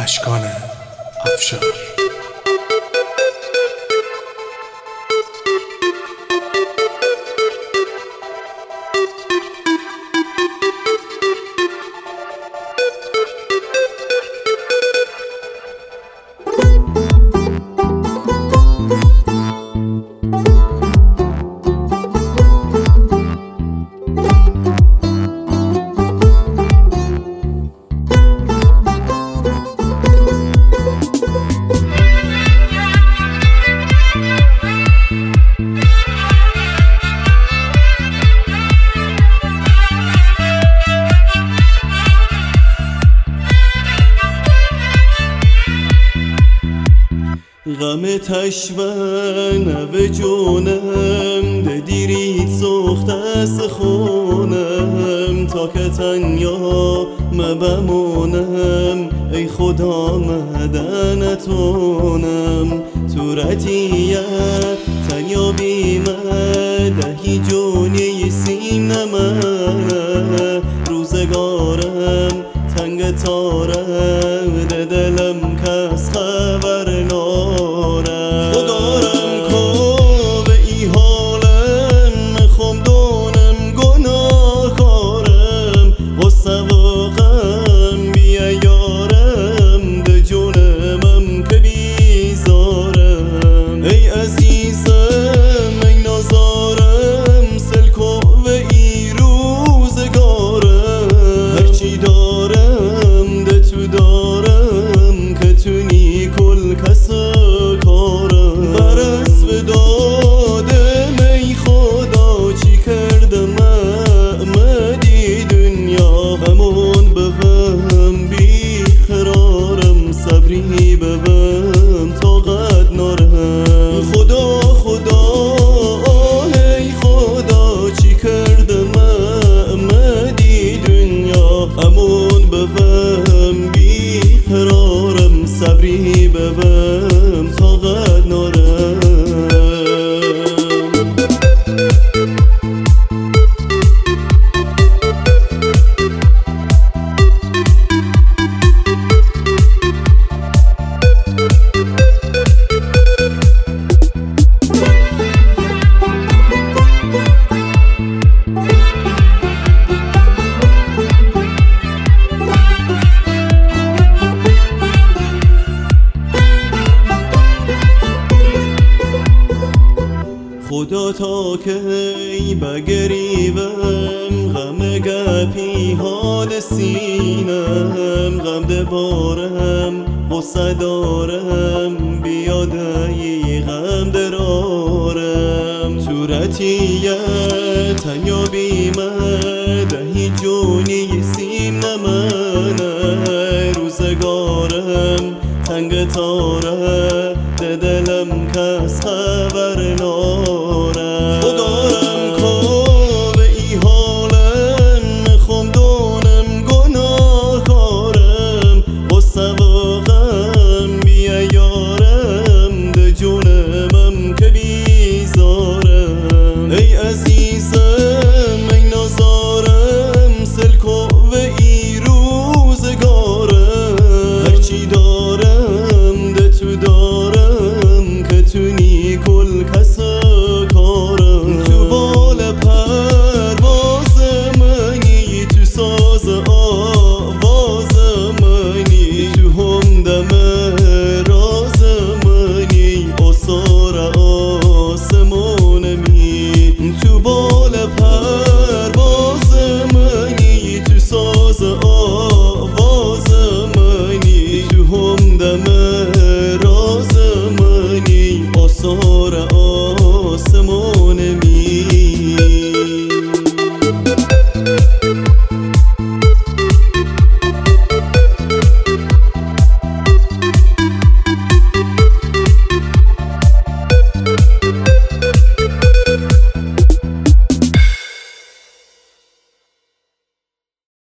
اشکان افشار. غم تشوان و جونم ده دیرید سخت از خونم تا که تنیا مبمونم ای خدا مدن نتونم تو ردیه تنیا بیمه دهی جونی سیم نمه روزگارم تنگ تارم ده دلم کس خبر نارم خدارم که به ای حالم میخوام دونم گناه کارم غصه و غم بیا یارم ده جونمم که بیزارم ای عزیزم ای نازارم سلکو و ای روزگارم هرچی دارم ده تو دارم که تونی کل کس کارم برس و دادم ای خدا چی کردم احمدی دنیا همون بهم بی قرارم صبری بهم طاقت نارم خدا ای خدا چی کردم احمدی دنیا همون بهم بی قرارم صبری بهم طاقت نارم خدا تا کی بگریبم غم گپی حال سینم غم ده بارم غصه دارم بیادایی غم درارم صورتیه تنیا بیمه دهی جونی سیم نمنه روزگارم تنگ تاره ده دلم کس خبر نارم خدارم که به ای حالم میخوام دونم گناه کارم غصه و غم بیا یارم ده جونمم که بیزارم ای عزیزم ای نازارم سلکو و ای روزگارم هرچی دارم ده تو دارم که تونی کل کس کارم تو بال پرواز منی تو ساز آواز منی تو همدم راز منی آثار آسمانمی تو بال پرواز منی تو ساز آواز منی تو همدم راز منی آثار آسمانمی